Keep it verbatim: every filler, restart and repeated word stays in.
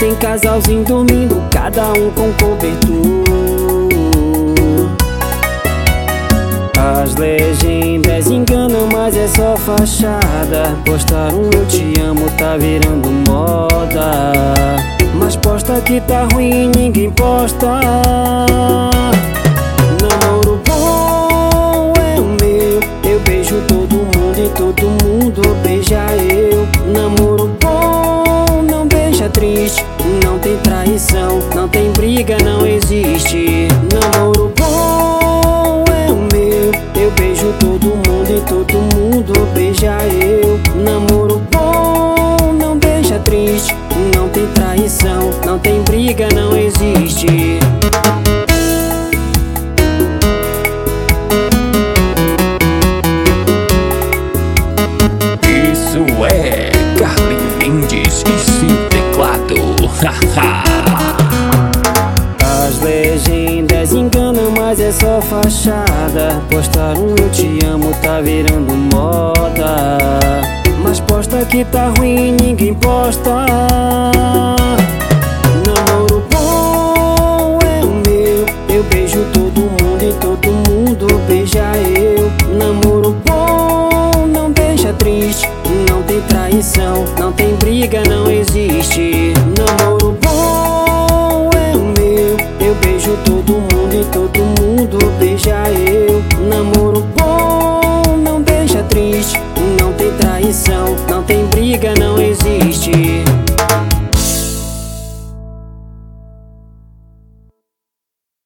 Tem casalzinho dormindo, cada um com cobertor. As legendas enganam, mas é só fachada. Postar um eu te amo tá virando moda, mas posta que tá ruim, ninguém posta. Namoro bom é o meu, eu beijo todo mundo e todo mundo beija eu. Namoro bom não beija triste, não tem traição, não tem briga, não existe. Namoro bom é o meu, eu beijo todo mundo e todo mundo beija eu. Namoro bom não beija triste, não tem traição, não tem briga, não existe. Isso é Carlinhos Mendes e seu teclado. As legendas enganam, mas é só fachada. Postar um eu te amo tá virando moda, mas posta que tá ruim, ninguém posta. Namoro bom é o meu, eu beijo todo mundo e todo mundo beija eu. Namoro bom não beija triste, não tem traição, não tem briga, não existe.